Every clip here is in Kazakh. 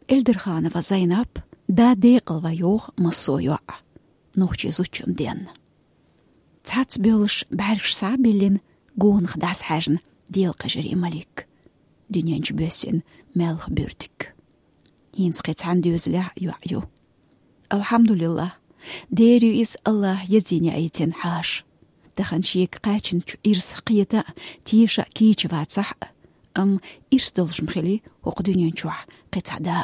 Элдерханова Зайнап да дейқылва йоқ мұсойуа. Нухчи зучун ден. Цац бөліш бәргіш сабелін гуынық дас хәжін дейлқы жири малик. Дүниенчі бөсін мәліқ бүртік. Инсқи цанды өзілі юаю. Алхамдулилlah. Дерю из Аллах езіне айтен хаш. Тахан шиек қачин ирс қиета тиша кичі вацах. Ирс долшым хили оқ дүниен чуа қицада.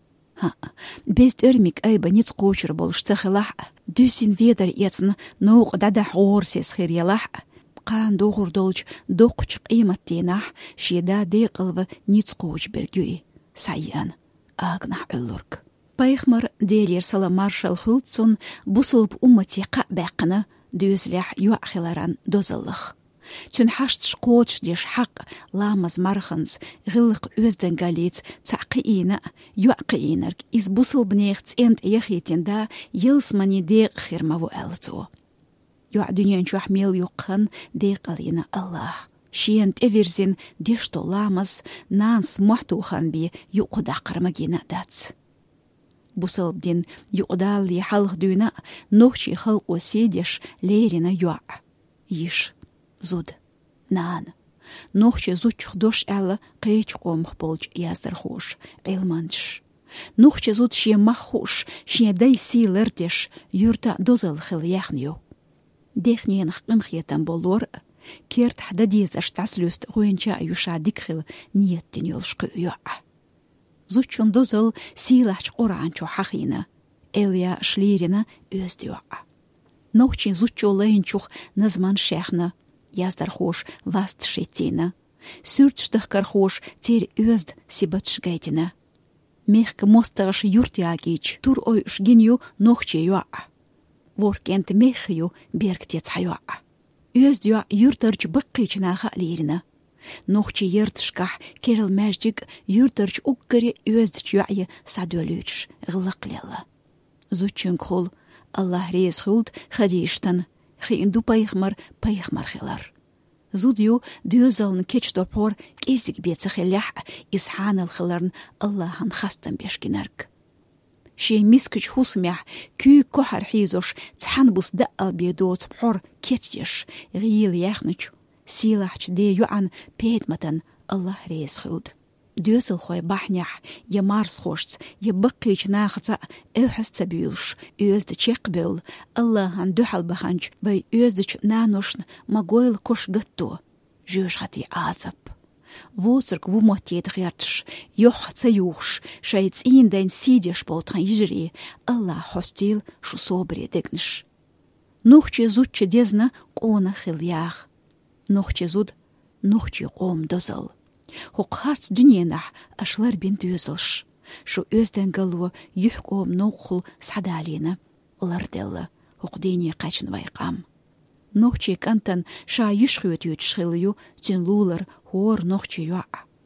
Бест өрмик айба ниц қочыр болш цахилах. Дүсін ведер ецін науқ дада хорсес хирьялах. Қан доғыр долч доқчық иматтенах шеда дейқылвы ниц қоч бергюи. Сайян агнах үллурк. Пайхмар делер сала маршал Хултсон бусылып уммати қа бәқіні дөзілях юақхиларан дозылық. Чүн хаштш қоч деш хақ ламаз марханс ғылық өзден галец цақиина юақиинарк из бусыл бнех цент ехетенда елсмани деқ хирмаву әлцу. Юақ дүниен чуақ мел юқын деқалина Аллах. Шиент эверзен дешто ламаз нанс махтухан би юқудақырмагина дац. Бусылбден юқдал ли халq дүйна нохчи халq осидеш лерина юа. Иш, зуд, нан. Нохчи зучх дош әлі қейч қомх болч яздар хош, илманш. Нохчи зуд шие мах хош, шие дай силердеш юрта дозал хил яхню. Дехнен хқынхетан болор, керт хададезаш таслюст гойнча юша дикхил ниеттен юлшқы юа. Зучун дозыл силахч оранчу хахина. Элия шлирина өздюа. Нохчин зучу лейнчух назман шехна. Яздар хош васт шетина. Сүртштых кархош тер өзд сибатш гайтина. Мехк мостагаш юртиагич тур ой шгиню нохче юа. Воркент мехью бергтец хаюа. Өздюа юртарч быққичнаха лирина. Нохчи ертшках керил мәждік юртарч уққари өздіч юайы садөлүч ғылықлелі. Зучын қол Аллах рейс хулд хадиштан хиинду пайхмар хилар. Зудю дюзалын кеч допор кезік беці хилях исханал хиларн Аллахан хастан бешкинарк. Шей мискіч хусмях күй кохар хизош цхан бус даал бедо цпхор кечдеш ғил яхныч силахч де юан петматан Аллах рейс хулд. Дюсел хой бахнях я марс хошц я баққич нахца эвхасца бюлш өзді чек бюл Аллахан духал баханч бай өздіч наношн магойл кош гатто жөш хати азап. Воцырк вумотет гертш йохца юхш шайц индайн сидеш болтхан ижри Аллах хостил шу собре дегнш. Нухче зудче дезна қона хилях. Нухче зуд нухче қом дозал. Хуқарц дүниенах ашлар бен дөзілш. Шу өзден галуы юхком нухул садалина. Ларделла хуқдени қачын вайқам. Нухче кантан ша юшхует ютшхилю цин лулар хор нухче юа.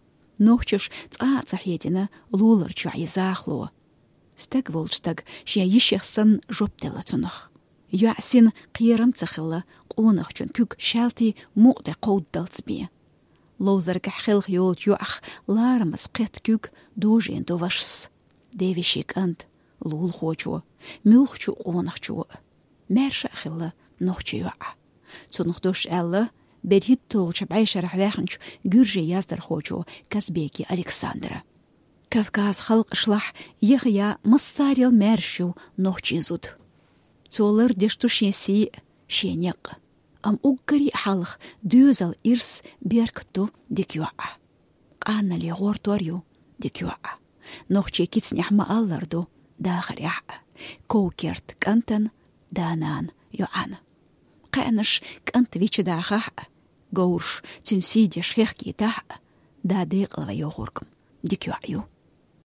Нухчеш цахедина лулар чуай захлу. Стаг волчтаг шия ишехсан жоптела цунах. Юасин қиерам цахилла қонах чун күк шалти муқде қоуддалцби. Лозарка хилх йол юах лармас қет күк дужен довашс. Девишик ант лул хочу, мюлхчу қонахчу. Мерша хилла нохчу юа. Цунух дош әлі берхит толча байшарах вяханч гүрже яздар хочу Казбеки Александра. Кавказ халq шлах ехя массарил мершу нохчи зуд. Цолар дешту шенси шенек. Ам уггари халх дюзал ирс беркту дикюа. Қана ли ғортуарю дикюа. Нохче кицняхма алларду дахаряа. Коукерт кантан данан юан. Қаныш кант вичи дахах. Гоурш цюнсидеш хехкитах. Да деqlva йогуркм дикюаю.